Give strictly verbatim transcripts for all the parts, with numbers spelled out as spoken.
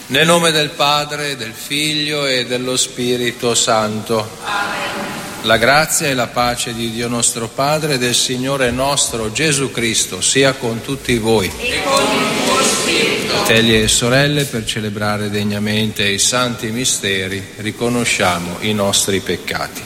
Nel nome del Padre, del Figlio e dello Spirito Santo. Amen. La grazia e la pace di Dio nostro Padre e del Signore nostro Gesù Cristo sia con tutti voi. E con il tuo spirito. Fratelli e sorelle, per celebrare degnamente i santi misteri, riconosciamo i nostri peccati.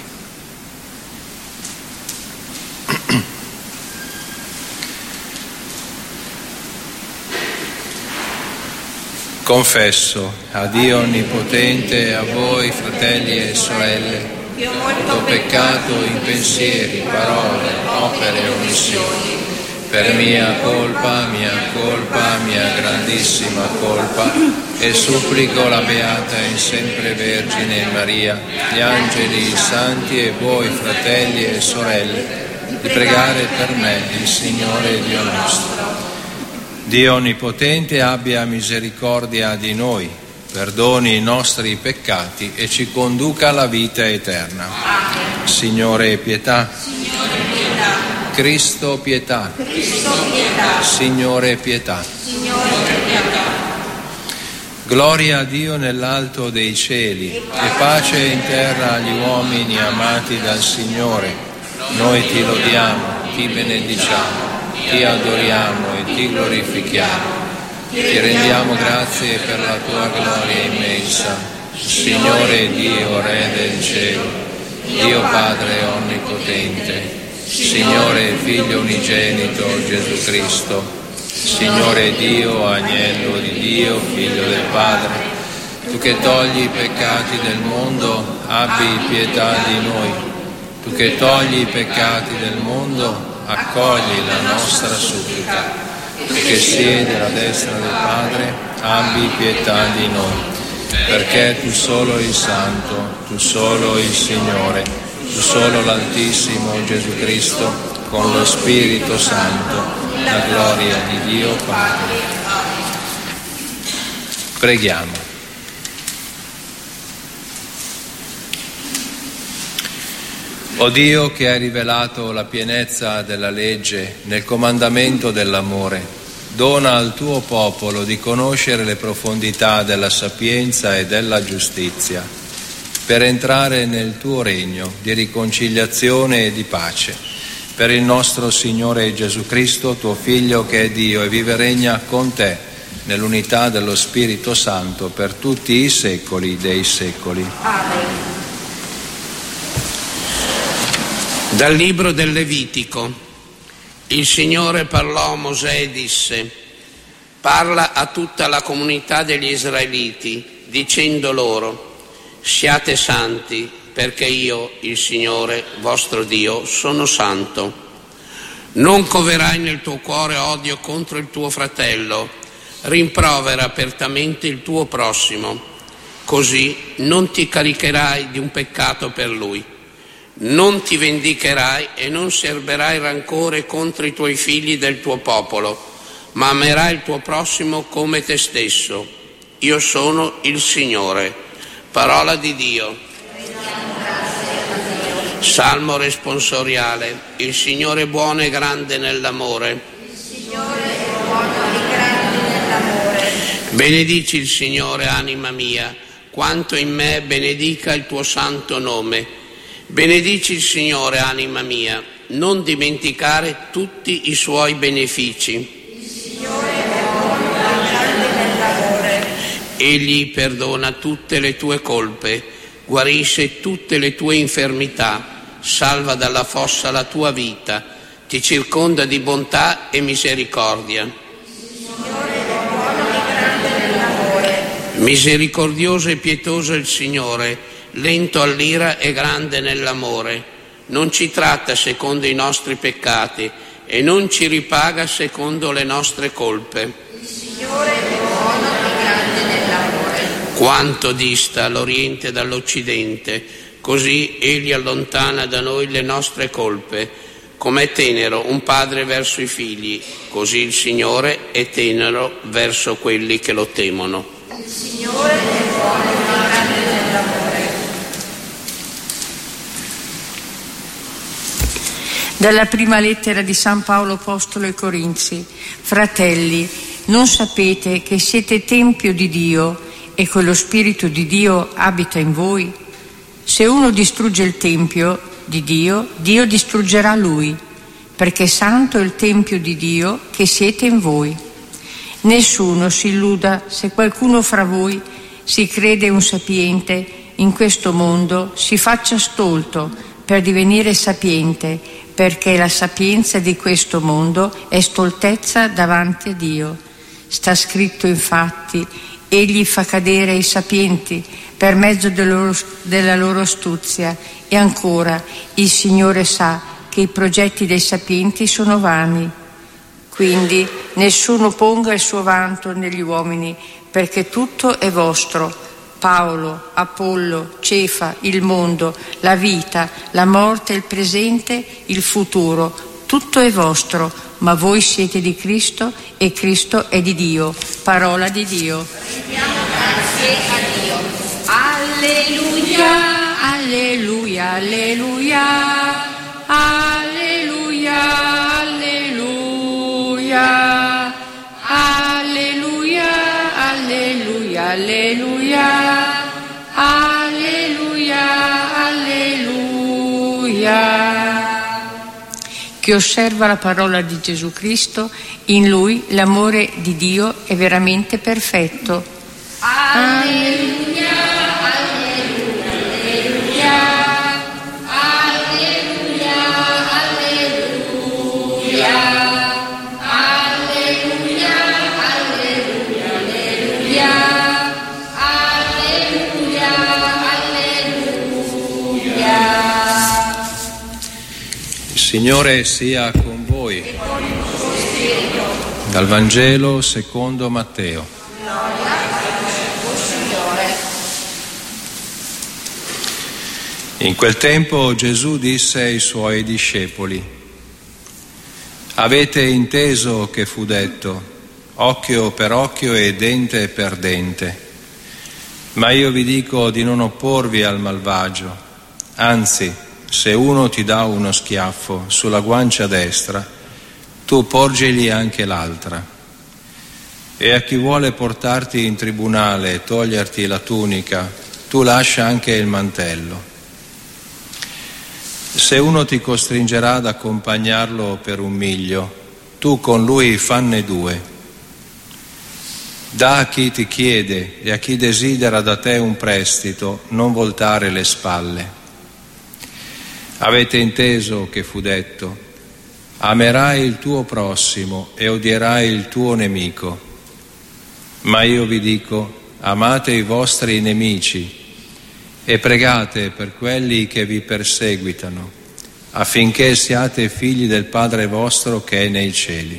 Confesso a Dio Onnipotente e a voi, fratelli e sorelle, Io ho molto peccato in pensieri, parole, opere e omissioni. Per mia colpa, mia colpa, mia grandissima colpa, e supplico la Beata e sempre Vergine Maria, gli angeli, i santi e voi, fratelli e sorelle, di pregare per me, il Signore Dio nostro. Dio Onnipotente abbia misericordia di noi, perdoni i nostri peccati e ci conduca alla vita eterna. Amen. Signore pietà. Signore pietà. Cristo pietà. Cristo pietà. Signore pietà. Signore pietà. Gloria a Dio nell'alto dei cieli e pace in terra agli uomini amati dal Signore. Noi ti lodiamo, ti benediciamo, ti adoriamo e ti glorifichiamo. Ti rendiamo grazie per la tua gloria immensa, Signore Dio, Re del cielo, Dio Padre onnipotente, Signore Figlio unigenito Gesù Cristo, Signore Dio, Agnello di Dio, Figlio del Padre, tu che togli i peccati del mondo, abbi pietà di noi. Tu che togli i peccati del mondo, accogli la nostra supplica. Tu che siedi alla destra del Padre, abbi pietà di noi, perché tu solo il Santo, tu solo il Signore, tu solo l'Altissimo Gesù Cristo, con lo Spirito Santo, la gloria di Dio Padre. Preghiamo. O Dio, che hai rivelato la pienezza della legge nel comandamento dell'amore, dona al tuo popolo di conoscere le profondità della sapienza e della giustizia, per entrare nel tuo regno di riconciliazione e di pace. Per il nostro Signore Gesù Cristo, tuo Figlio, che è Dio e vive e regna con te nell'unità dello Spirito Santo per tutti i secoli dei secoli. Amen. Dal libro del Levitico. Il Signore parlò a Mosè e disse: parla a tutta la comunità degli Israeliti, dicendo loro: siate santi, perché io, il Signore, vostro Dio, sono santo. Non coverai nel tuo cuore odio contro il tuo fratello, rimprovera apertamente il tuo prossimo, così non ti caricherai di un peccato per lui. Non ti vendicherai e non serberai rancore contro i tuoi figli del tuo popolo, ma amerai il tuo prossimo come te stesso. Io sono il Signore. Parola di Dio. Salmo responsoriale. Il Signore è buono e grande nell'amore. Il Signore è buono e grande nell'amore. Benedici il Signore, anima mia, quanto in me benedica il tuo santo nome. Benedici il Signore, anima mia, non dimenticare tutti i suoi benefici. Il Signore è buono e grande nell'amore. Egli perdona tutte le tue colpe, guarisce tutte le tue infermità, salva dalla fossa la tua vita, ti circonda di bontà e misericordia. Il Signore è buono e grande nell'amore. Misericordioso e pietoso è il Signore, lento all'ira e grande nell'amore. Non ci tratta secondo i nostri peccati e non ci ripaga secondo le nostre colpe. Il Signore è buono e grande nell'amore. Quanto dista l'Oriente dall'Occidente, così Egli allontana da noi le nostre colpe. Com'è tenero un padre verso i figli, così il Signore è tenero verso quelli che lo temono. Il Signore è buono e grande nell'amore. Dalla prima lettera di San Paolo Apostolo ai Corinzi. Fratelli, non sapete che siete tempio di Dio e quello Spirito di Dio abita in voi? Se uno distrugge il Tempio di Dio, Dio distruggerà lui, perché santo è il Tempio di Dio che siete in voi. Nessuno si illuda se qualcuno fra voi si crede un sapiente in questo mondo, si faccia stolto per divenire sapiente, perché la sapienza di questo mondo è stoltezza davanti a Dio. Sta scritto infatti: egli fa cadere i sapienti per mezzo del loro, della loro astuzia. E ancora, il Signore sa che i progetti dei sapienti sono vani. Quindi nessuno ponga il suo vanto negli uomini, perché tutto è vostro: Paolo, Apollo, Cefa, il mondo, la vita, la morte, il presente, il futuro. Tutto è vostro, ma voi siete di Cristo e Cristo è di Dio. Parola di Dio. Rendiamo grazie a Dio. Alleluia, alleluia, alleluia, alleluia, alleluia, alleluia, alleluia, alleluia, alleluia, alleluia. Chi osserva la parola di Gesù Cristo, in lui l'amore di Dio è veramente perfetto. Alleluia, alleluia, alleluia, alleluia, alleluia, alleluia, alleluia, alleluia, alleluia. Il Signore sia con voi. Dal Vangelo secondo Matteo. In quel tempo Gesù disse ai suoi discepoli: avete inteso che fu detto, occhio per occhio e dente per dente. Ma io vi dico di non opporvi al malvagio, anzi, se uno ti dà uno schiaffo sulla guancia destra, tu porgigli anche l'altra. E a chi vuole portarti in tribunale e toglierti la tunica, tu lascia anche il mantello. Se uno ti costringerà ad accompagnarlo per un miglio, tu con lui fanne due. Dà a chi ti chiede e a chi desidera da te un prestito, non voltare le spalle. Avete inteso che fu detto: amerai il tuo prossimo e odierai il tuo nemico. Ma io vi dico: amate i vostri nemici e pregate per quelli che vi perseguitano, affinché siate figli del Padre vostro che è nei cieli.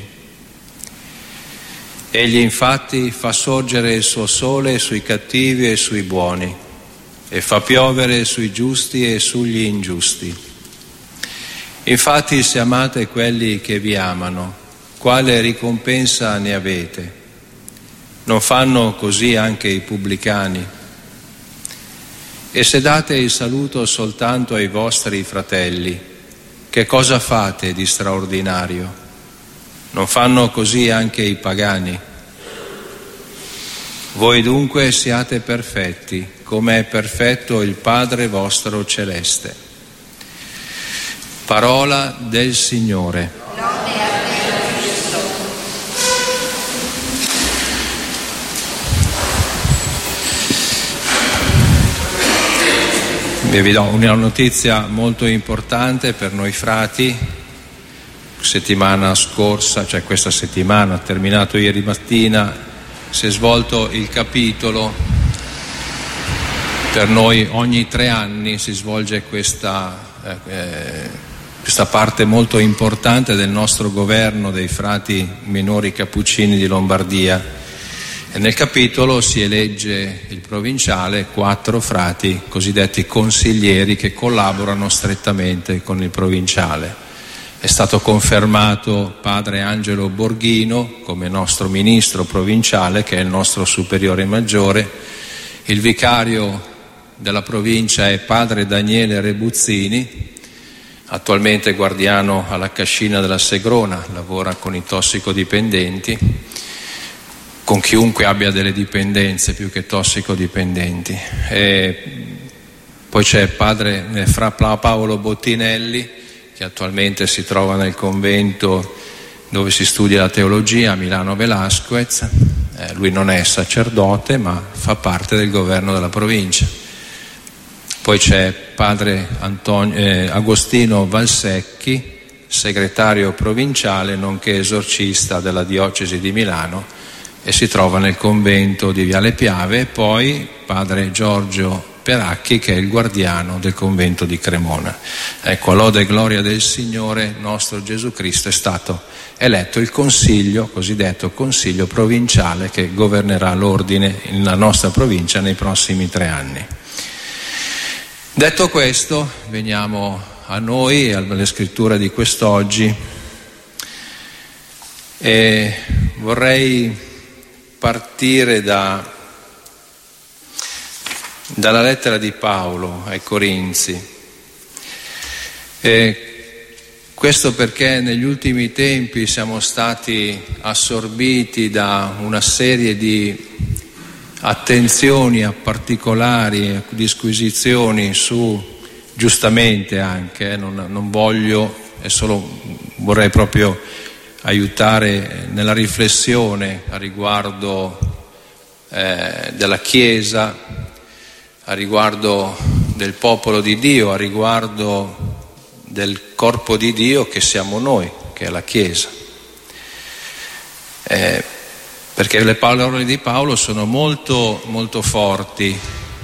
Egli infatti fa sorgere il suo sole sui cattivi e sui buoni, e fa piovere sui giusti e sugli ingiusti. Infatti, se amate quelli che vi amano, quale ricompensa ne avete? Non fanno così anche i pubblicani? E se date il saluto soltanto ai vostri fratelli, che cosa fate di straordinario? Non fanno così anche i pagani? Voi dunque siate perfetti, come è perfetto il Padre vostro celeste. Parola del Signore. E vi do una notizia molto importante per noi frati. Settimana scorsa, cioè questa settimana, terminato ieri mattina, si è svolto il capitolo. Per noi ogni tre anni si svolge questa, eh, questa parte molto importante del nostro governo dei frati minori cappuccini di Lombardia. E nel capitolo si elegge il provinciale, quattro frati cosiddetti consiglieri che collaborano strettamente con il provinciale. È stato confermato padre Angelo Borghino come nostro ministro provinciale, che è il nostro superiore maggiore. Il vicario della provincia è padre Daniele Rebuzzini, attualmente guardiano alla cascina della Segrona, lavora con i tossicodipendenti. con chiunque abbia delle dipendenze più che tossicodipendenti. E poi c'è padre Fra Paolo Bottinelli, che attualmente si trova nel convento dove si studia la teologia a Milano Velasquez. Eh, lui non è sacerdote, ma fa parte del governo della provincia. Poi c'è padre Antonio, eh, Agostino Valsecchi, segretario provinciale nonché esorcista della diocesi di Milano, e si trova nel convento di Viale Piave. E poi padre Giorgio Peracchi, che è il guardiano del convento di Cremona. Ecco, lode e gloria del Signore nostro Gesù Cristo, è stato eletto il consiglio, cosiddetto consiglio provinciale, che governerà l'ordine nella nostra provincia nei prossimi tre anni. Detto questo, veniamo a noi, alle scritture di quest'oggi, e vorrei partire da dalla lettera di Paolo ai Corinzi. E questo perché negli ultimi tempi siamo stati assorbiti da una serie di attenzioni a particolari, disquisizioni su, giustamente anche, eh, non, non voglio, è solo, vorrei proprio aiutare nella riflessione a riguardo eh, della Chiesa, a riguardo del popolo di Dio, a riguardo del corpo di Dio che siamo noi, che è la Chiesa. Eh, perché le parole di Paolo sono molto, molto forti,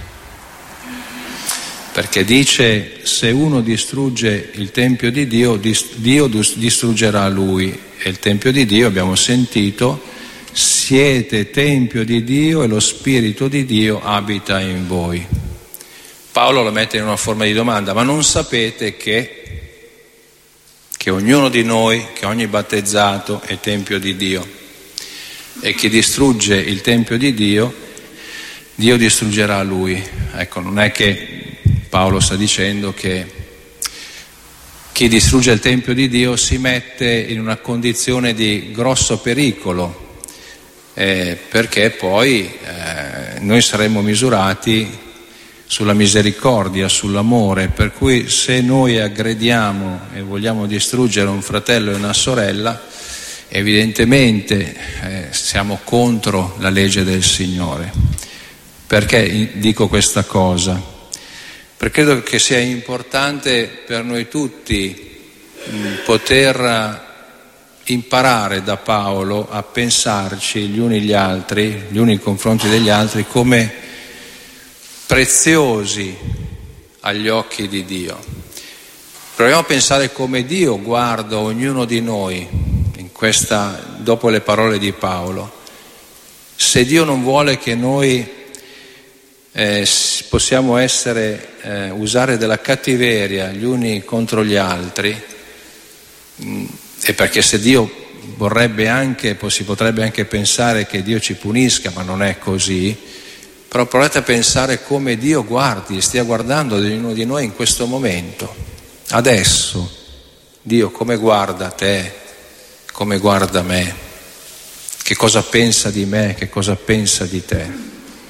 perché dice: se uno distrugge il Tempio di Dio, Dio distruggerà lui. E il Tempio di Dio, abbiamo sentito, siete Tempio di Dio e lo Spirito di Dio abita in voi. Paolo lo mette in una forma di domanda: ma non sapete che, che ognuno di noi, che ogni battezzato è Tempio di Dio, e chi distrugge il Tempio di Dio, Dio distruggerà lui? Ecco, non è che Paolo sta dicendo che chi distrugge il Tempio di Dio si mette in una condizione di grosso pericolo, eh, perché poi eh, noi saremmo misurati sulla misericordia, sull'amore, per cui se noi aggrediamo e vogliamo distruggere un fratello e una sorella, evidentemente eh, siamo contro la legge del Signore. Perché dico questa cosa? Perché credo che sia importante per noi tutti mh, poter imparare da Paolo a pensarci gli uni gli altri, gli uni nei confronti degli altri, come preziosi agli occhi di Dio. Proviamo a pensare come Dio guarda ognuno di noi in questa, dopo le parole di Paolo. Se Dio non vuole che noi eh, possiamo essere eh, usare della cattiveria gli uni contro gli altri, mh, e perché se Dio vorrebbe anche, si potrebbe anche pensare che Dio ci punisca, ma non è così. Però provate a pensare come Dio guardi, stia guardando ognuno di noi in questo momento, adesso. Dio come guarda te, come guarda me, che cosa pensa di me, che cosa pensa di te.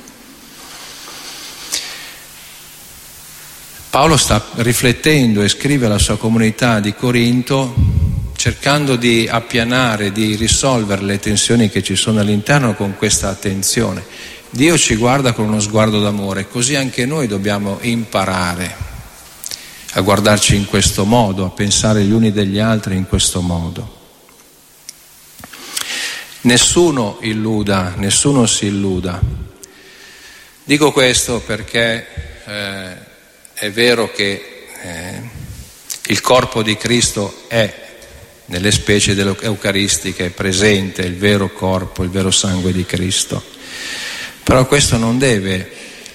Paolo sta riflettendo e scrive alla sua comunità di Corinto, cercando di appianare, di risolvere le tensioni che ci sono all'interno con questa attenzione. Dio ci guarda con uno sguardo d'amore, così anche noi dobbiamo imparare a guardarci in questo modo, a pensare gli uni degli altri in questo modo. Nessuno illuda, nessuno si illuda. Dico questo perché eh, è vero che eh, il corpo di Cristo è nelle specie eucaristiche, è presente il vero corpo, il vero sangue di Cristo. Però questo non deve,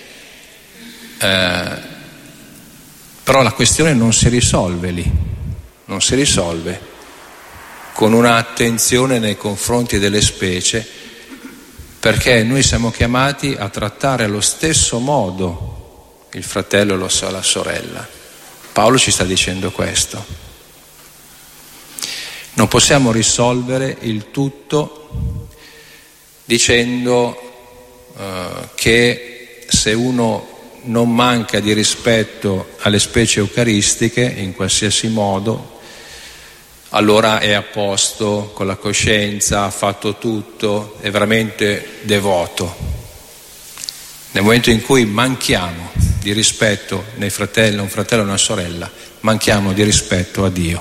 eh, però la questione non si risolve lì, non si risolve con un'attenzione nei confronti delle specie, perché noi siamo chiamati a trattare allo stesso modo il fratello e la sorella. Paolo ci sta dicendo questo. Non possiamo risolvere il tutto dicendo eh, che se uno non manca di rispetto alle specie eucaristiche in qualsiasi modo, allora è a posto con la coscienza, ha fatto tutto, è veramente devoto. Nel momento in cui manchiamo di rispetto nei fratelli, un fratello e una sorella, manchiamo di rispetto a Dio.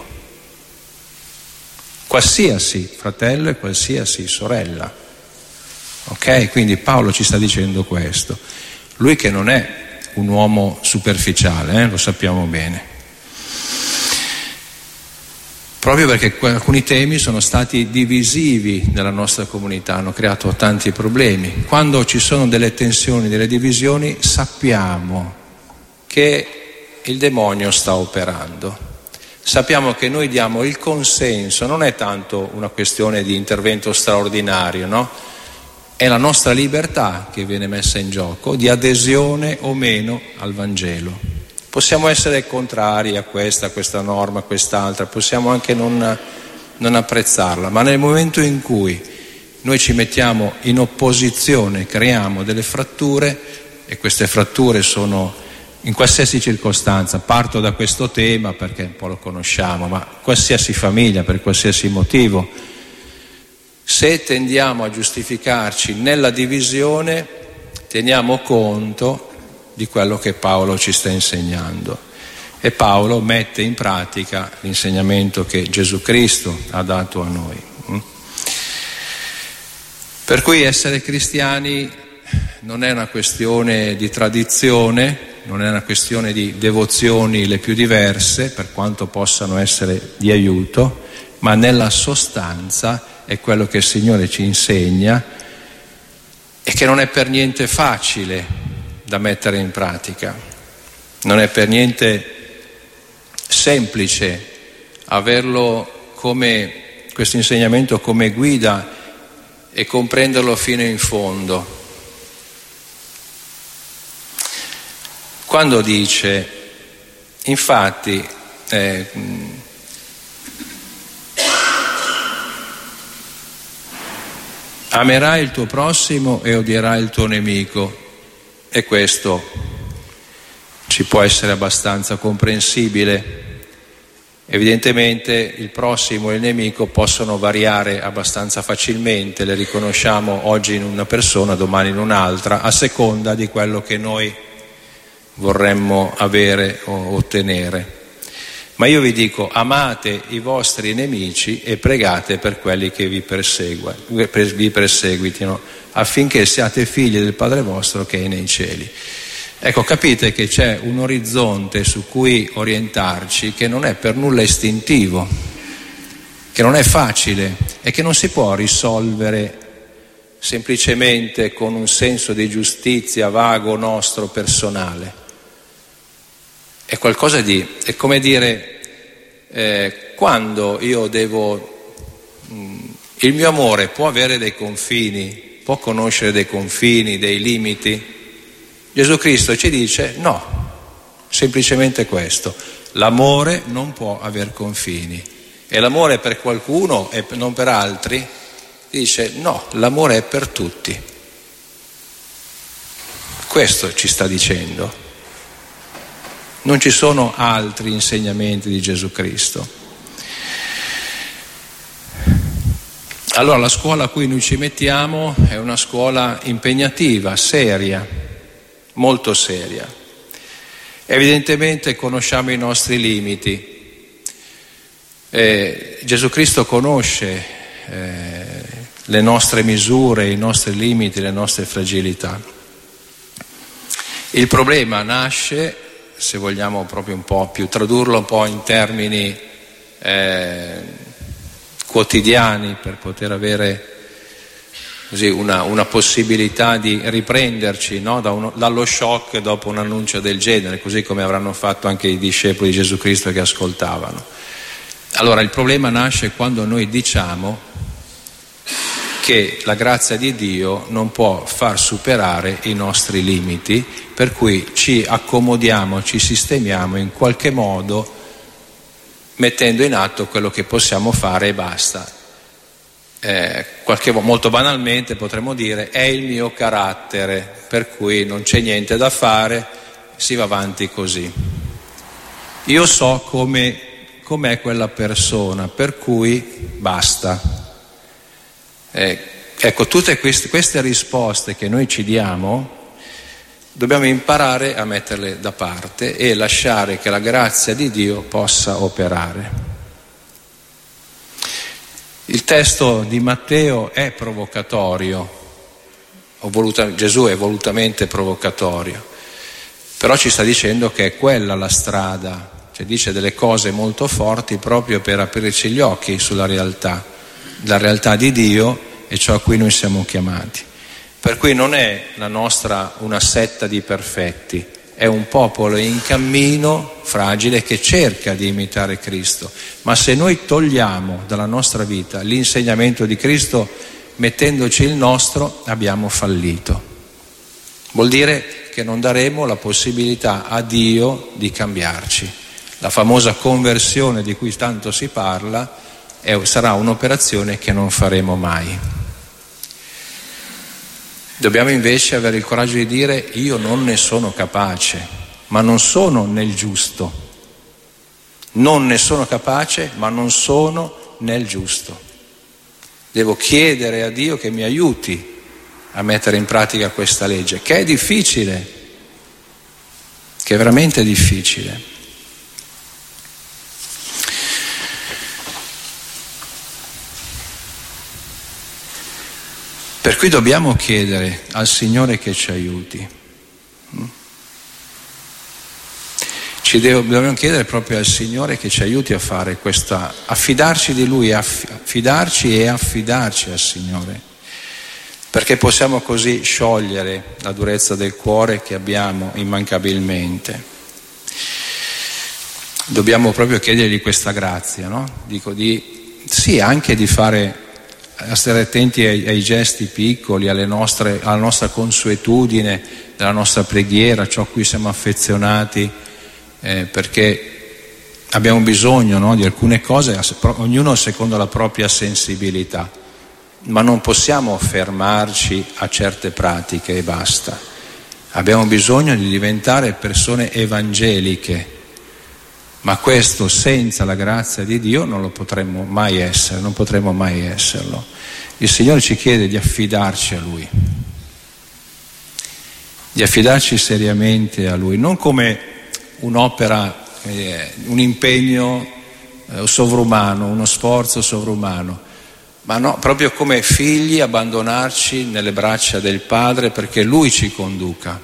Qualsiasi fratello e qualsiasi sorella. Ok? Quindi Paolo ci sta dicendo questo. Lui che non è un uomo superficiale, eh? Lo sappiamo bene. Proprio perché alcuni temi sono stati divisivi nella nostra comunità, hanno creato tanti problemi. Quando ci sono delle tensioni, delle divisioni, sappiamo che il demonio sta operando. Sappiamo che noi diamo il consenso, non è tanto una questione di intervento straordinario, no? È la nostra libertà che viene messa in gioco, di adesione o meno al Vangelo. Possiamo essere contrari a questa, a questa norma, a quest'altra, possiamo anche non, non apprezzarla, ma nel momento in cui noi ci mettiamo in opposizione, creiamo delle fratture, e queste fratture sono in qualsiasi circostanza, parto da questo tema perché un po' lo conosciamo, ma qualsiasi famiglia, per qualsiasi motivo, se tendiamo a giustificarci nella divisione, teniamo conto di quello che Paolo ci sta insegnando, e Paolo mette in pratica l'insegnamento che Gesù Cristo ha dato a noi. Per cui essere cristiani non è una questione di tradizione, non è una questione di devozioni le più diverse, per quanto possano essere di aiuto, ma nella sostanza è quello che il Signore ci insegna e che non è per niente facile da mettere in pratica. Non è per niente semplice averlo come questo insegnamento come guida e comprenderlo fino in fondo. Quando dice, infatti, eh, amerai il tuo prossimo e odierai il tuo nemico, e questo ci può essere abbastanza comprensibile. Evidentemente il prossimo e il nemico possono variare abbastanza facilmente, le riconosciamo oggi in una persona, domani in un'altra, a seconda di quello che noi vorremmo avere o ottenere. Ma io vi dico, amate i vostri nemici e pregate per quelli che vi perseguono, vi perseguitino, affinché siate figli del Padre vostro che è nei cieli. Ecco, capite che c'è un orizzonte su cui orientarci che non è per nulla istintivo, che non è facile e che non si può risolvere semplicemente con un senso di giustizia vago nostro personale. È qualcosa di, è come dire, eh, quando io devo, mh, il mio amore può avere dei confini, può conoscere dei confini, dei limiti. Gesù Cristo ci dice no, semplicemente questo, l'amore non può aver confini, e l'amore per qualcuno e non per altri, dice no, l'amore è per tutti. Questo ci sta dicendo. Non ci sono altri insegnamenti di Gesù Cristo. Allora la scuola a cui noi ci mettiamo è una scuola impegnativa, seria, molto seria. Evidentemente conosciamo i nostri limiti. Eh, Gesù Cristo conosce eh, le nostre misure, i nostri limiti, le nostre fragilità. Il problema nasce, se vogliamo proprio un po' più tradurlo un po' in termini eh, quotidiani, per poter avere così una, una possibilità di riprenderci, no? da uno, dallo shock dopo un annuncio del genere, così come avranno fatto anche i discepoli di Gesù Cristo che ascoltavano. Allora il problema nasce quando noi diciamo che la grazia di Dio non può far superare i nostri limiti, per cui ci accomodiamo, ci sistemiamo in qualche modo mettendo in atto quello che possiamo fare e basta. eh, qualche volta, molto banalmente potremmo dire, è il mio carattere, per cui non c'è niente da fare, si va avanti così. Io so come com'è quella persona, per cui basta. Eh, ecco, tutte queste, queste risposte che noi ci diamo dobbiamo imparare a metterle da parte e lasciare che la grazia di Dio possa operare. Il testo di Matteo è provocatorio, o voluta, Gesù è volutamente provocatorio, però ci sta dicendo che è quella la strada. Cioè dice delle cose molto forti proprio per aprirci gli occhi sulla realtà, la realtà di Dio e ciò a cui noi siamo chiamati. Per cui non è la nostra una setta di perfetti, è un popolo in cammino fragile che cerca di imitare Cristo. Ma se noi togliamo dalla nostra vita l'insegnamento di Cristo mettendoci il nostro, abbiamo fallito. Vuol dire che non daremo la possibilità a Dio di cambiarci. La famosa conversione di cui tanto si parla è, sarà un'operazione che non faremo mai. Dobbiamo invece avere il coraggio di dire: io non ne sono capace, ma non sono nel giusto. Non ne sono capace, ma non sono nel giusto. Devo chiedere a Dio che mi aiuti a mettere in pratica questa legge, che è difficile, che è veramente difficile. Per cui dobbiamo chiedere al Signore che ci aiuti. Ci dobbiamo chiedere proprio al Signore che ci aiuti a fare questa, affidarci di Lui, affidarci e affidarci al Signore, perché possiamo così sciogliere la durezza del cuore che abbiamo immancabilmente. Dobbiamo proprio chiedergli questa grazia, no? Dico di sì, anche di fare, a stare attenti ai, ai gesti piccoli, alle nostre, alla nostra consuetudine della nostra preghiera, ciò a cui siamo affezionati, eh, perché abbiamo bisogno, no, di alcune cose, ognuno secondo la propria sensibilità, ma non possiamo fermarci a certe pratiche e basta. Abbiamo bisogno di diventare persone evangeliche, ma questo senza la grazia di Dio non lo potremmo mai essere, non potremmo mai esserlo. Il Signore ci chiede di affidarci a Lui, di affidarci seriamente a Lui, non come un'opera, eh, un impegno eh, sovrumano, uno sforzo sovrumano, ma no, proprio come figli abbandonarci nelle braccia del Padre perché Lui ci conduca,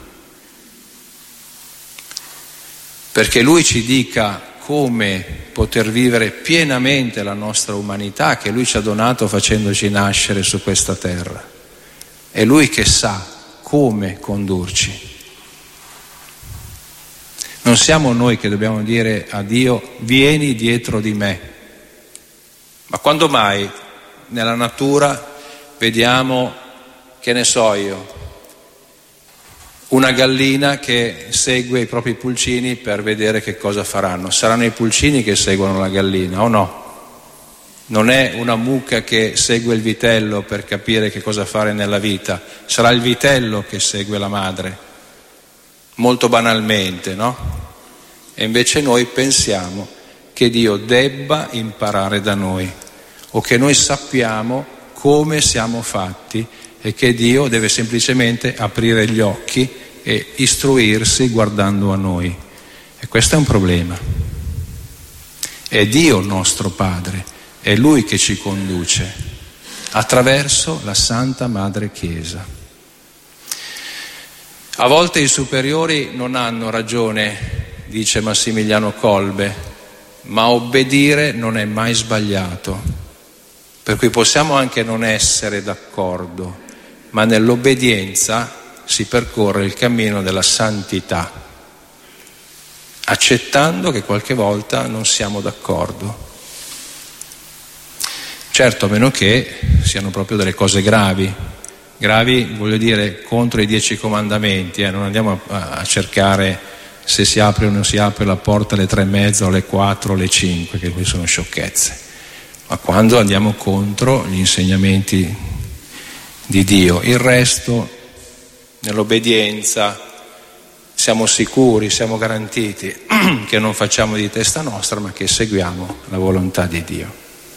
perché Lui ci dica come poter vivere pienamente la nostra umanità che Lui ci ha donato facendoci nascere su questa terra. È Lui che sa come condurci. Non siamo noi che dobbiamo dire a Dio: vieni dietro di me. Ma quando mai nella natura vediamo, che ne so io, una gallina che segue i propri pulcini per vedere che cosa faranno? Saranno i pulcini che seguono la gallina o no? Non è una mucca che segue il vitello per capire che cosa fare nella vita, sarà il vitello che segue la madre, molto banalmente, no? E invece noi pensiamo che Dio debba imparare da noi, o che noi sappiamo come siamo fatti e che Dio deve semplicemente aprire gli occhi e istruirsi guardando a noi. E questo è un problema. È Dio il nostro Padre, è Lui che ci conduce attraverso la Santa Madre Chiesa. A volte i superiori non hanno ragione, dice Massimiliano Kolbe, ma obbedire non è mai sbagliato. Per cui possiamo anche non essere d'accordo, ma nell'obbedienza si percorre il cammino della santità, accettando che qualche volta non siamo d'accordo. Certo, a meno che siano proprio delle cose gravi. Gravi, voglio dire, contro i dieci comandamenti, eh? Non andiamo a, a cercare se si apre o non si apre la porta alle tre e mezza o alle quattro o alle cinque, che qui sono sciocchezze. ma quando andiamo contro gli insegnamenti di Dio. Il resto, nell'obbedienza, siamo sicuri, siamo garantiti che non facciamo di testa nostra, ma che seguiamo la volontà di Dio.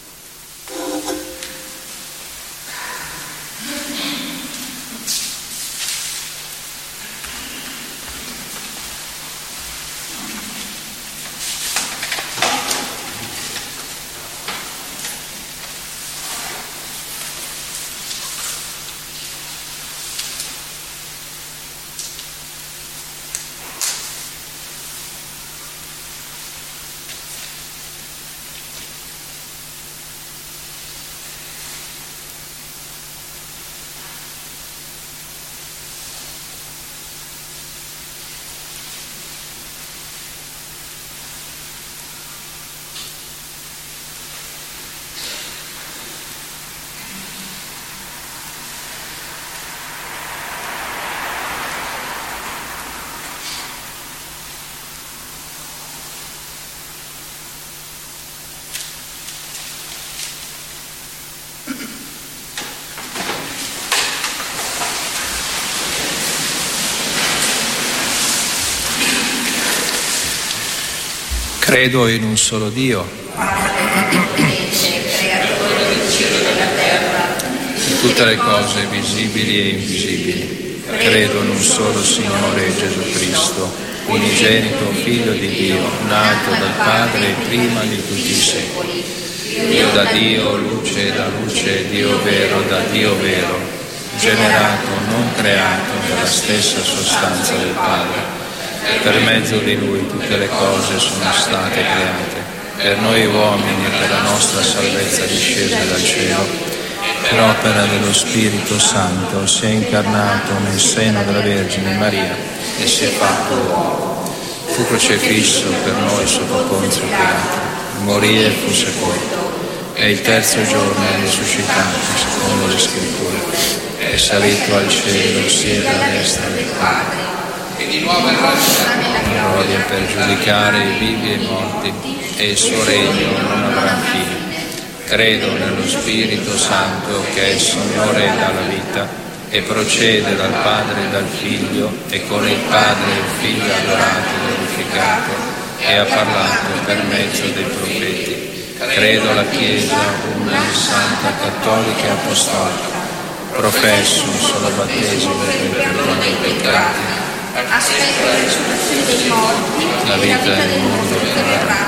Credo in un solo Dio, di tutte le cose visibili e invisibili. Credo in un solo Signore Gesù Cristo, unigenito Figlio di Dio, nato dal Padre prima di tutti i secoli. Dio da Dio, luce da luce, Dio vero da Dio vero, generato, non creato, dalla stessa sostanza del Padre. Per mezzo di Lui tutte le cose sono state create, per noi uomini e per la nostra salvezza discesa dal cielo, per opera dello Spirito Santo, si è incarnato nel seno della Vergine Maria e si è fatto uomo. Fu crocifisso per noi sotto Ponzio Pilato, morì e fu sepolto, e il terzo giorno è risuscitato, secondo le Scritture, è salito al cielo, siede alla destra del Padre, e di nuovo verrà in gloria per giudicare i vivi e i morti, e il suo regno non avrà fine. Credo nello Spirito Santo, che è il Signore e dà la vita, e procede dal Padre e dal Figlio, e con il Padre e il Figlio adorato e glorificato, e ha parlato per mezzo dei profeti. Credo la Chiesa, una santa, cattolica e apostolica. Professo un solo battesimo per il perdono dei peccati. Aspetta la risurrezione dei morti, la vita del mondo verrà.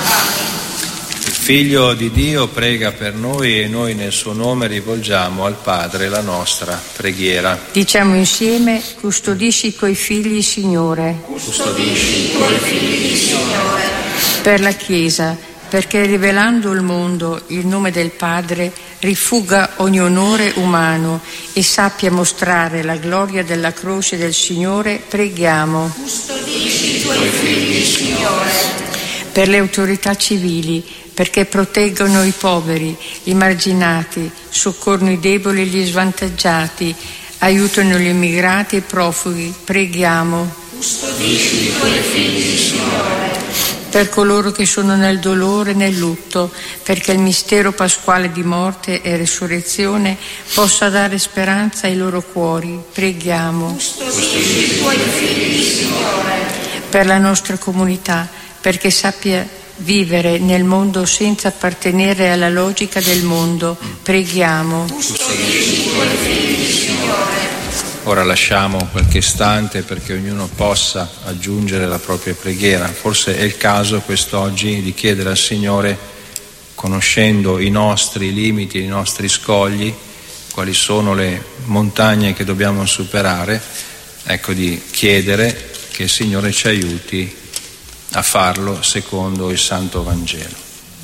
Il Figlio di Dio prega per noi e noi nel suo nome rivolgiamo al Padre la nostra preghiera. Diciamo insieme: custodisci i tuoi figli, Signore. Custodisci i tuoi figli, Signore. Per la Chiesa, perché rivelando al mondo il nome del Padre rifuga ogni onore umano e sappia mostrare la gloria della croce del Signore, preghiamo. Custodisci i tuoi figli, Signore. Per le autorità civili, perché proteggono i poveri, i marginati, soccorrono i deboli e gli svantaggiati, aiutano gli immigrati e i profughi, preghiamo. Custodisci i tuoi figli, Signore. Per coloro che sono nel dolore e nel lutto, perché il mistero pasquale di morte e risurrezione possa dare speranza ai loro cuori, preghiamo. Custodisci i tuoi figli, Signore. Per la nostra comunità, perché sappia vivere nel mondo senza appartenere alla logica del mondo, preghiamo. Custodisci i tuoi figli, Signore. Ora lasciamo qualche istante perché ognuno possa aggiungere la propria preghiera. Forse è il caso quest'oggi di chiedere al Signore, conoscendo i nostri limiti, i nostri scogli, quali sono le montagne che dobbiamo superare, ecco, di chiedere che il Signore ci aiuti a farlo secondo il Santo Vangelo.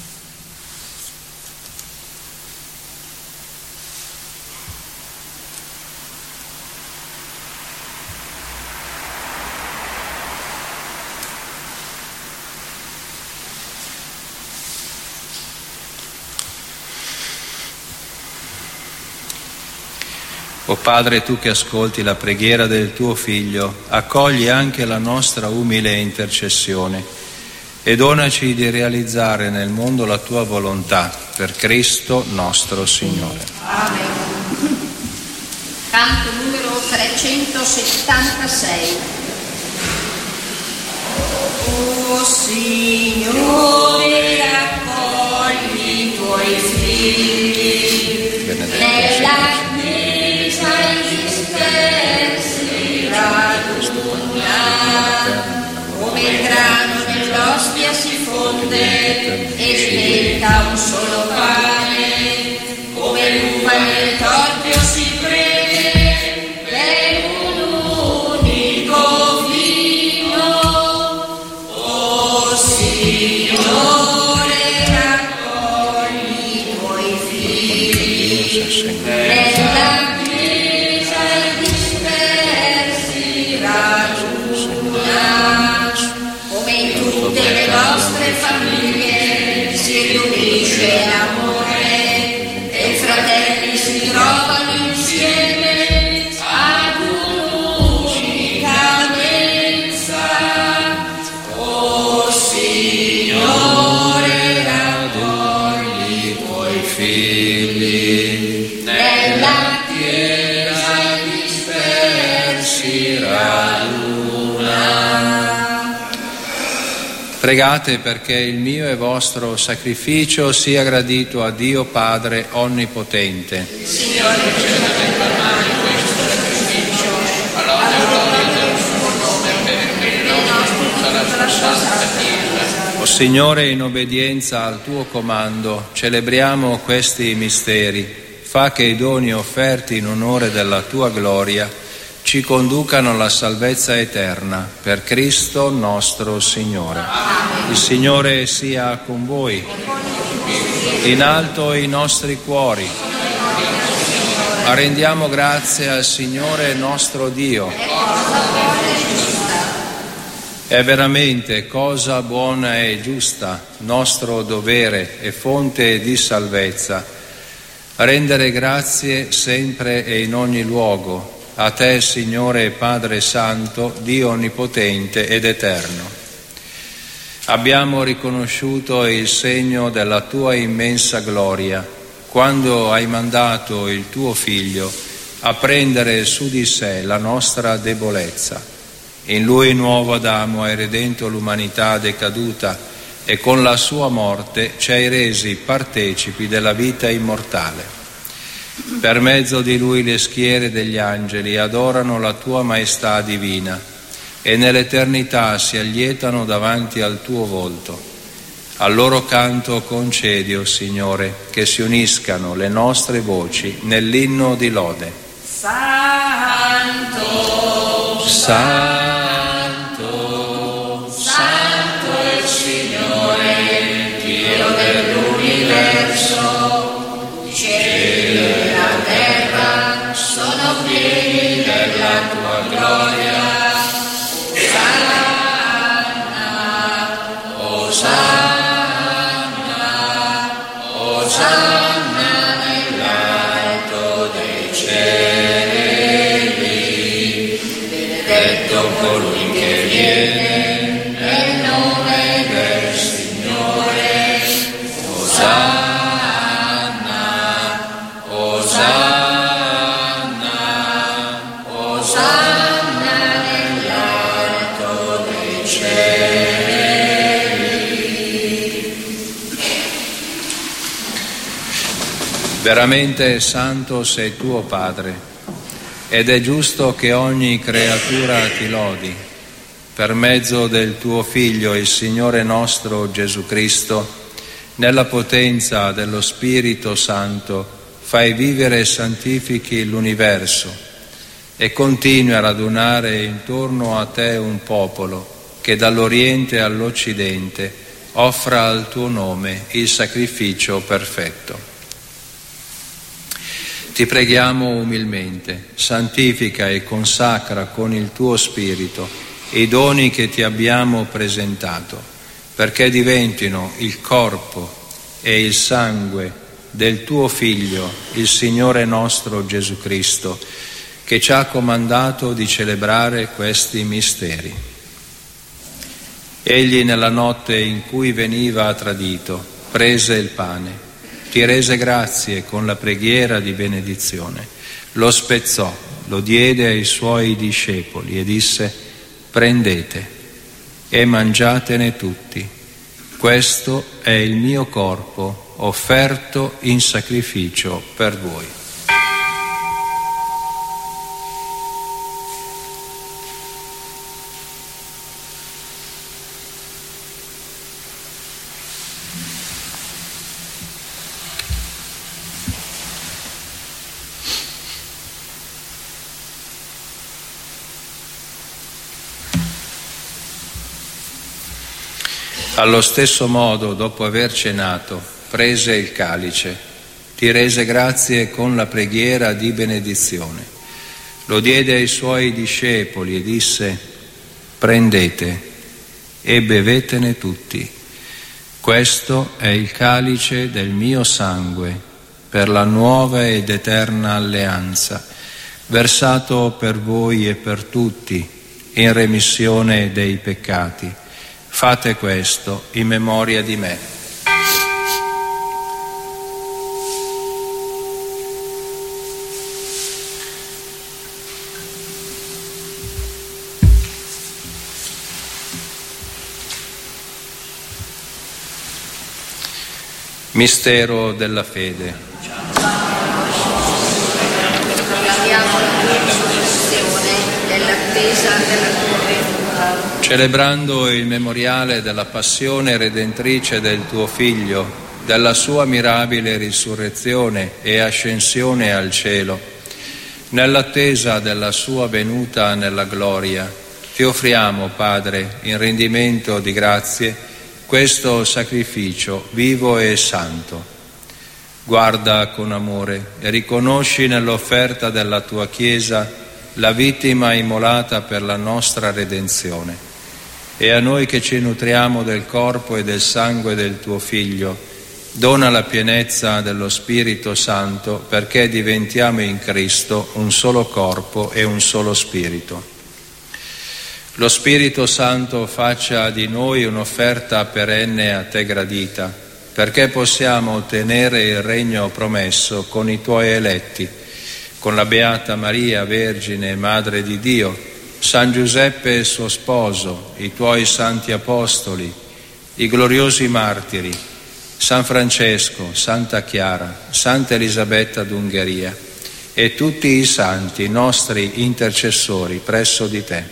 O Padre, tu che ascolti la preghiera del tuo Figlio, accogli anche la nostra umile intercessione e donaci di realizzare nel mondo la tua volontà, per Cristo nostro Signore. Amen. Canto numero trecentosettantasei. O Signore, accogli i tuoi figli nella Chiesa dispersi raduna, come il grano nell'ostia si fonde e spetta un solo pane, come l'uva nel torchio si preme per un unico vino. O Signore, raccogli i tuoi figli nella Chiesa dispersi raduna, come in tutte le nostre famiglie si riunisce l'amore e i fratelli si trovano insieme ad un'unica mensa. O Signore, raccogli i tuoi figli nella Chiesa dispersi raduna. Pregate perché il mio e vostro sacrificio sia gradito a Dio Padre Onnipotente. Signore, ricevete per mani questo sacrificio, allora del suo nome, per quello tutta la sua santa Chiesa. O Signore, in obbedienza al tuo comando, celebriamo questi misteri. Fa che i doni offerti in onore della tua gloria ci conducano alla salvezza eterna, per Cristo nostro Signore. Il Signore sia con voi. In alto i nostri cuori. Rendiamo grazie al Signore nostro Dio. È veramente cosa buona e giusta, nostro dovere e fonte di salvezza, rendere grazie sempre e in ogni luogo a te, Signore Padre Santo, Dio Onnipotente ed Eterno. Abbiamo riconosciuto il segno della tua immensa gloria quando hai mandato il tuo Figlio a prendere su di sé la nostra debolezza. In Lui, nuovo Adamo, hai redento l'umanità decaduta e con la sua morte ci hai resi partecipi della vita immortale. Per mezzo di Lui le schiere degli angeli adorano la tua maestà divina e nell'eternità si allietano davanti al tuo volto. Al loro canto concedi, o Signore, che si uniscano le nostre voci nell'inno di lode. Santo, Santo, Santo è il Signore, Dio dell'universo. Cielo e la terra sono pieni della tua gloria. Osanna, Osanna, Osanna nell'alto dei cieli. Benedetto colui che viene nel nome del Signore. Osanna. Osanna, Osanna nell'alto dei cieli. veramente santo sei tuo Padre, ed è giusto che ogni creatura ti lodi. Per mezzo del tuo Figlio, il Signore nostro Gesù Cristo, nella potenza dello Spirito Santo, fai vivere e santifichi l'universo e continui a radunare intorno a te un popolo che dall'Oriente all'Occidente offra al tuo nome il sacrificio perfetto. Ti preghiamo umilmente, santifica e consacra con il tuo Spirito i doni che ti abbiamo presentato, perché diventino il corpo e il sangue del tuo Figlio, il Signore nostro Gesù Cristo, che ci ha comandato di celebrare questi misteri. Egli nella notte in cui veniva tradito prese il pane, ti rese grazie con la preghiera di benedizione, lo spezzò, lo diede ai suoi discepoli e disse: prendete e mangiatene tutti, questo è il mio corpo offerto in sacrificio per voi. Allo stesso modo, dopo aver cenato, prese il calice, ti rese grazie con la preghiera di benedizione, lo diede ai suoi discepoli e disse: prendete e bevetene tutti, questo è il calice del mio sangue per la nuova ed eterna alleanza, versato per voi e per tutti in remissione dei peccati. Fate questo in memoria di me. Mistero della fede. Proclamiamo la tua risurrezione nell'attesa della tua venuta. Celebrando il memoriale della passione redentrice del tuo Figlio, della sua mirabile risurrezione e ascensione al cielo, nell'attesa della sua venuta nella gloria, ti offriamo, Padre, in rendimento di grazie, questo sacrificio vivo e santo. Guarda con amore e riconosci nell'offerta della tua Chiesa la vittima immolata per la nostra redenzione. E a noi che ci nutriamo del corpo e del sangue del tuo Figlio, dona la pienezza dello Spirito Santo perché diventiamo in Cristo un solo corpo e un solo Spirito. Lo Spirito Santo faccia di noi un'offerta perenne a te gradita, perché possiamo ottenere il regno promesso con i tuoi eletti, con la Beata Maria, Vergine e Madre di Dio, San Giuseppe suo sposo, i tuoi santi apostoli, i gloriosi martiri, San Francesco, Santa Chiara, Santa Elisabetta d'Ungheria e tutti i santi nostri intercessori presso di te.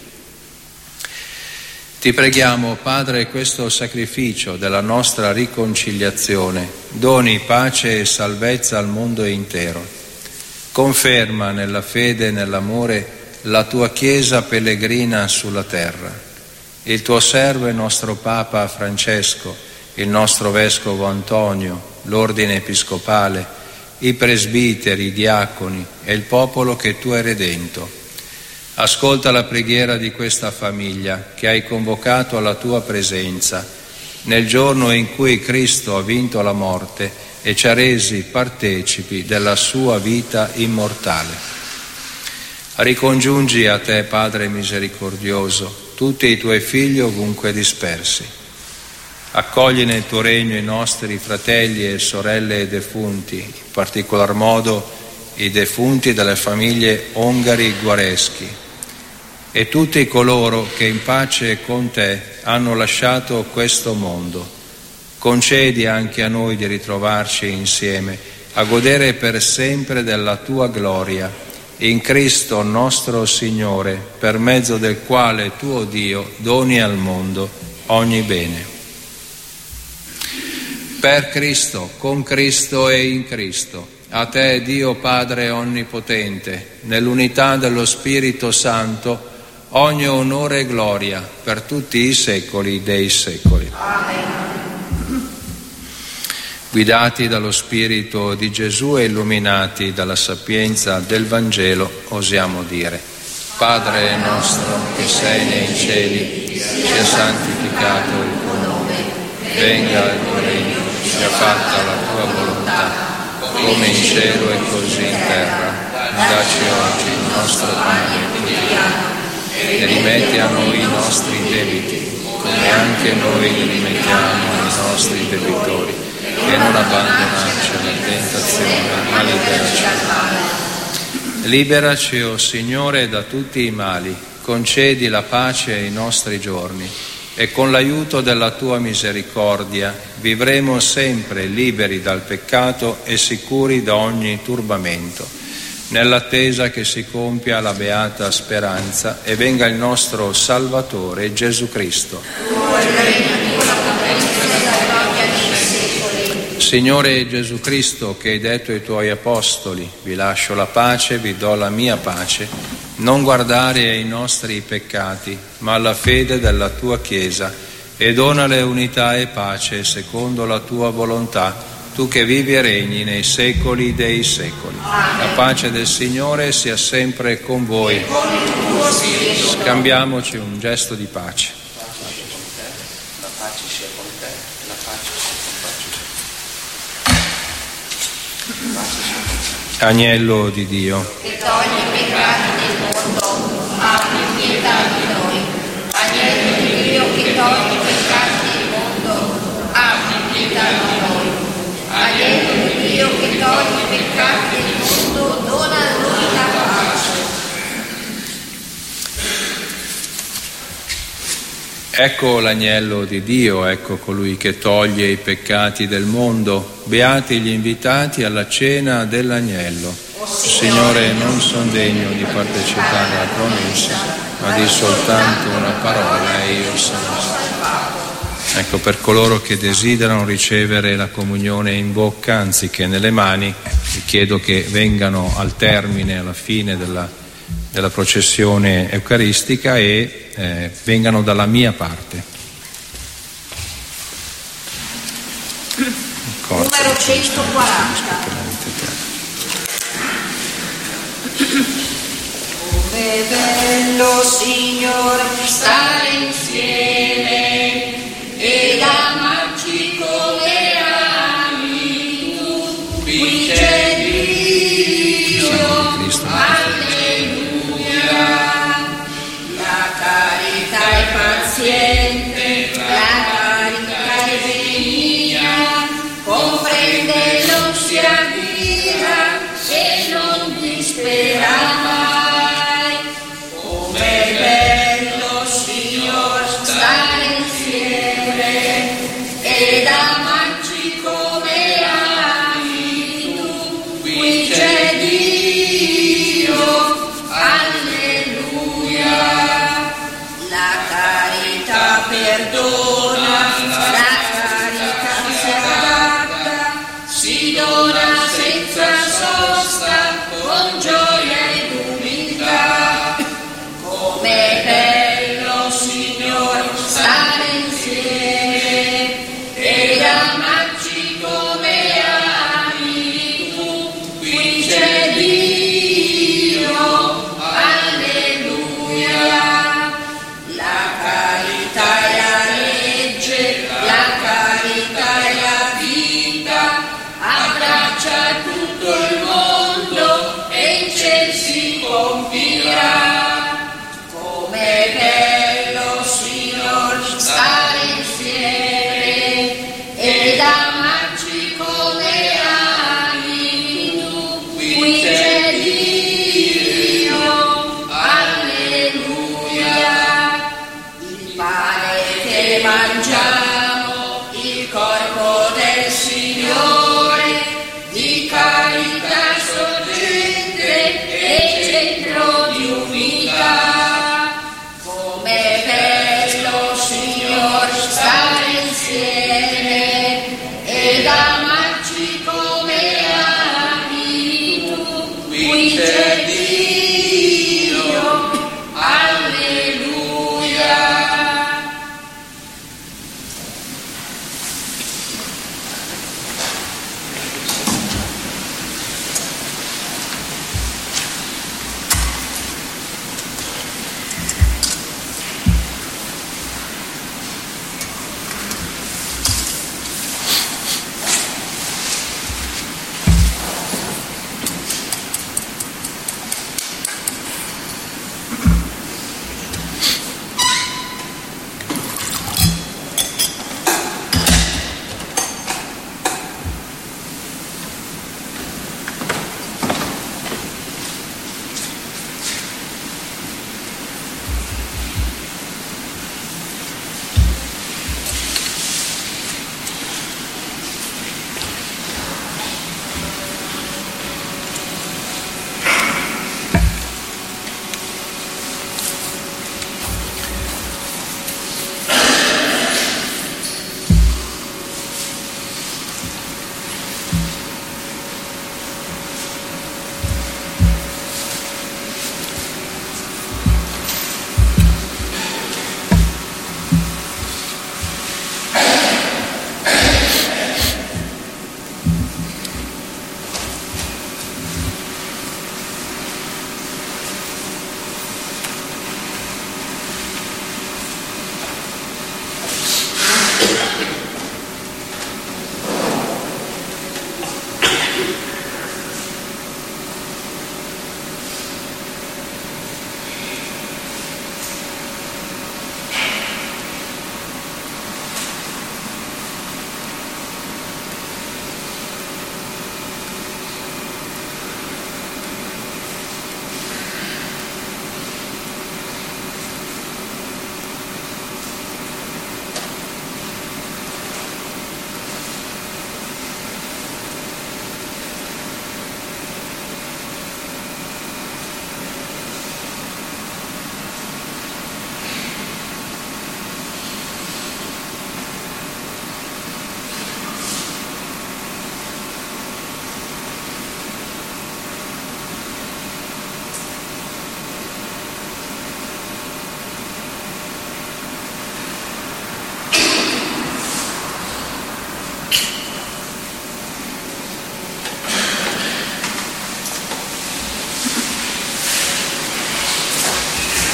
Ti preghiamo, Padre, questo sacrificio della nostra riconciliazione doni pace e salvezza al mondo intero. Conferma nella fede e nell'amore la tua Chiesa pellegrina sulla terra. Il tuo servo e nostro Papa Francesco, il nostro Vescovo Antonio, l'Ordine Episcopale, i presbiteri, i diaconi e il popolo che tu hai redento. Ascolta la preghiera di questa famiglia che hai convocato alla tua presenza nel giorno in cui Cristo ha vinto la morte e ci ha resi partecipi della sua vita immortale. Ricongiungi a te, Padre misericordioso, tutti i tuoi figli ovunque dispersi. Accogli nel tuo regno i nostri fratelli e sorelle defunti, in particolar modo i defunti delle famiglie Ongari Guareschi e tutti coloro che in pace con te hanno lasciato questo mondo. Concedi anche a noi di ritrovarci insieme, a godere per sempre della tua gloria, in Cristo nostro Signore, per mezzo del quale tuo Dio doni al mondo ogni bene. Per Cristo, con Cristo e in Cristo, a te Dio Padre Onnipotente, nell'unità dello Spirito Santo, ogni onore e gloria per tutti i secoli dei secoli. Amen. Guidati dallo Spirito di Gesù e illuminati dalla sapienza del Vangelo, osiamo dire: Padre nostro che sei nei cieli, sia santificato il tuo nome, venga il tuo regno, sia fatta la tua volontà, come in cielo e così in terra. Dacci oggi il nostro pane quotidiano e rimetti a noi i nostri debiti, come anche noi li rimettiamo ai nostri debitori, e non abbandonarci alla tentazione, ma liberaci dal male. Liberaci, o Signore, da tutti i mali, concedi la pace ai nostri giorni, e con l'aiuto della tua misericordia vivremo sempre liberi dal peccato e sicuri da ogni turbamento, nell'attesa che si compia la beata speranza e venga il nostro Salvatore Gesù Cristo. Signore Gesù Cristo, che hai detto ai tuoi apostoli: vi lascio la pace, vi do la mia pace, non guardare ai nostri peccati, ma alla fede della tua Chiesa, e donale unità e pace secondo la tua volontà, tu che vivi e regni nei secoli dei secoli. La pace del Signore sia sempre con voi. Scambiamoci un gesto di pace. La pace sia con te, la pace sia con te. Agnello di Dio, che toglie i peccati del mondo, abbi pietà di noi. Agnello di Dio, che toglie i peccati del mondo, abbi pietà di noi. Agnello di Dio, che toglie i peccati del mondo, dona a noi la pace. ecco l'agnello di Dio, ecco colui che toglie i peccati del mondo. Beati gli invitati alla cena dell'agnello. Signore, non sono degno di partecipare alla promessa, ma di soltanto una parola e io sarò salvato. Ecco, per coloro che desiderano ricevere la comunione in bocca anziché nelle mani, vi chiedo che vengano al termine, alla fine della, della processione eucaristica e eh, vengano dalla mia parte. Numero centoquaranta. Come bello, Signore, stare insieme ed amarci come ami tu. Qui c'è Dio, alleluia. La carità è paziente, la carità è benigna, comprende, non si addira e non dispera mai. Com'è bello, Signore, stare insieme ed amarci come ami tu. Qui c'è Dio, alleluia. La carità perdona, la carità si adatta, si dona senza sosta, con gioia ed umiltà. Com'è bello, Signore, stare insieme ed amarci come ami tu. Qui c'è Dio, alleluia. La carità è la legge, la carità è la vita, abbraccia tutto il mondo e in ciel si compirà. Com'è bello, Signore, stare insieme ed amarci come ami tu. Qui c'è Dio, alleluia. Il pane che mangiamo, il corpo del Signore, di carità sorgente e centro di unità. Com'è bello, Signore, stare insieme ed amarci come ami tu. Qui c'è Dio, alleluia.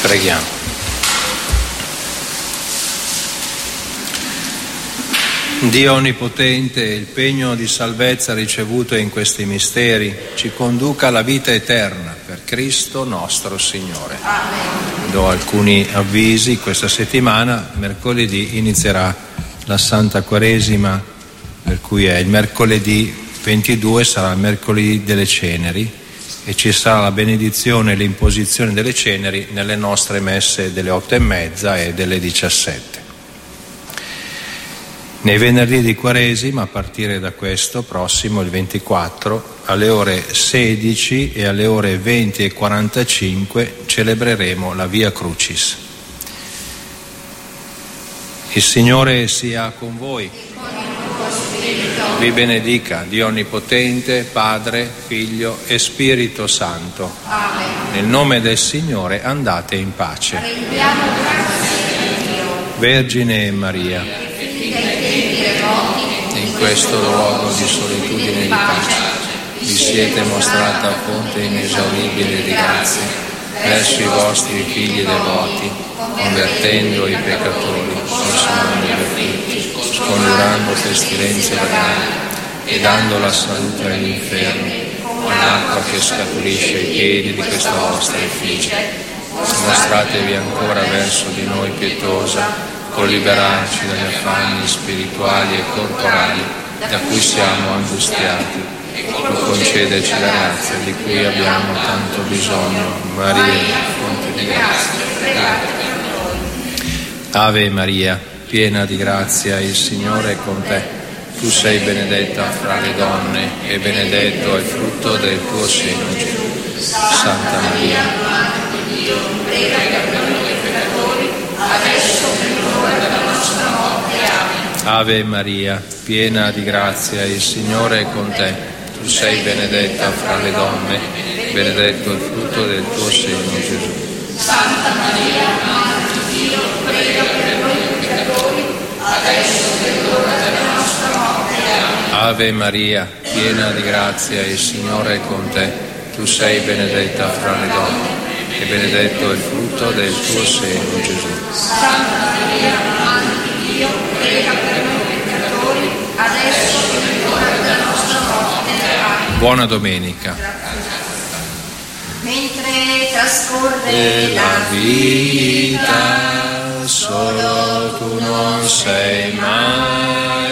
Preghiamo. Dio Onnipotente, il pegno di salvezza ricevuto in questi misteri ci conduca alla vita eterna per Cristo nostro Signore. Amen. Do alcuni avvisi. Questa settimana, mercoledì, inizierà la Santa Quaresima, per cui è il mercoledì ventidue, sarà il mercoledì delle ceneri e ci sarà la benedizione e l'imposizione delle ceneri nelle nostre messe delle otto e mezza e delle diciassette. Nei venerdì di Quaresima, a partire da questo prossimo, il ventiquattro, alle ore sedici e alle ore venti e quarantacinque celebreremo la Via Crucis. Il Signore sia con voi. Vi benedica Dio Onnipotente, Padre, Figlio e Spirito Santo. Amen. Nel nome del Signore andate in pace. Vergine Maria, in questo luogo di solitudine e di pace vi siete mostrata fonte inesauribile di grazie verso i vostri figli devoti, convertendo i peccatori, consolando i afflitti, scongiurando pestilenze vaganti e dando la salute agli infermi, con l'acqua che scaturisce ai piedi di questa vostra effigie. Mostratevi ancora verso di noi pietosa, con liberarci dagli affanni spirituali e corporali da cui siamo angustiati, e concederci la grazia di cui abbiamo tanto bisogno. Maria, fonte di grazia, pregate per noi. Ave Maria, piena di grazia, il Signore è con te. Tu sei benedetta fra le donne e benedetto è il frutto del tuo seno, Gesù. Santa Maria, Madre di Dio, prega per noi peccatori, adesso e nell'ora della nostra morte. Amen. Ave Maria, piena di grazia, il Signore è con te. Tu sei benedetta fra le donne, benedetto il frutto del tuo seno, Gesù. Santa Maria, Madre di Dio, prega per noi peccatori, adesso e nell'ora della nostra morte. Amen. Ave Maria, piena di grazia, il Signore è con te. Tu sei benedetta fra le donne, e benedetto il frutto del tuo seno, Gesù. Santa Maria, Madre di Dio, prega per noi peccatori, adesso e nell'ora della nostra morte. Amen. Buona domenica. Mentre trascorre E la vita, solo tu non sei mai